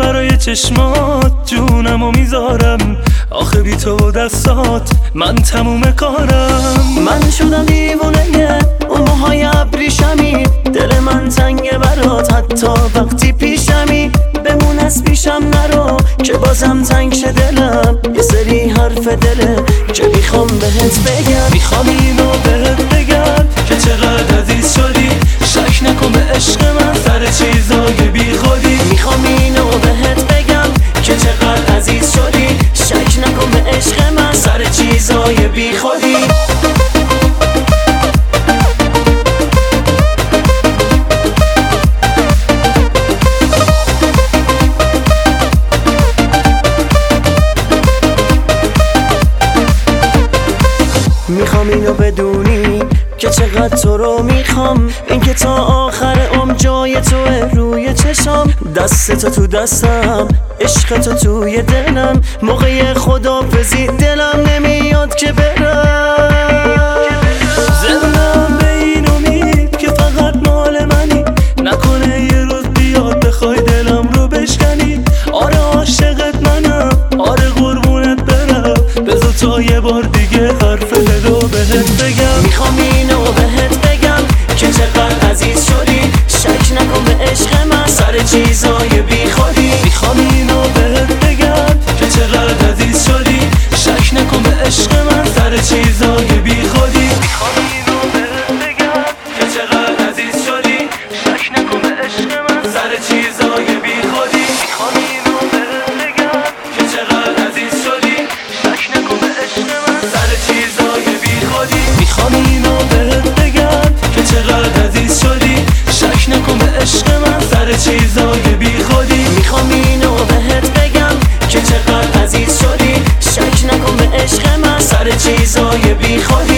برای چشمات جونمو میذارم، آخه بی تو و دستات من تموم کارم. من شدم دیوونه اون موهای ابریشمی، دل من تنگه برات حتی وقتی پیشمی. بمون از پیشم نرو که بازم تنگ شه دلم، یه سری حرف دله که میخوام بهت بگم. میخوام اینو بهت بگم که چقدر عزیز شدی، شک نکن به عشق من سر چیزای بی خودی. میخوام اینو بهت بگم که چقدر عزیز شدی، شک نکن به عشق من سر چیزای بی خودی. میخوام اینو بدونی که چقدر تو رو میخوام، اینکه تا آخر جای توه روی چشام. دستتو تو دستم، عشق تو توی دلم، موقع خدافزی دلم نمیاد که برم. زندم به این امید که فقط مال منی، نکنه یه روز بیاد بخوای دلم رو بشکنی. آره عاشقت منم، آره قربونت برم، بذار تا یه بار دیگه حرف دلو بهت بگم. میخوام اینو بهت بگم که چقدر عزیز شدی، شک نکن به عشق من سر چیزای بی خودی. میخوام اینو بهت بگم که چقدر عزیز شدی، شک نکن به عشق من سر چیزای بی خودی. میخوام اینو بهت بگم که چقدر عزیز شدی، شک نکن به عشق من سر چیزای بی خودی. میخوام اینو بهت بگم که چقدر عزیز شدی، شک نکن به عشق من سر چیزای بی خودی. میخوام اینو بهت بگم که چقدر عزیز شدی، شک نکن به عشق من سر چیزای بی خودی. میخوام اینو بهت بگم که چقدر عزیز شدی، شک نکن به عشق من سر چیزای بی خودی.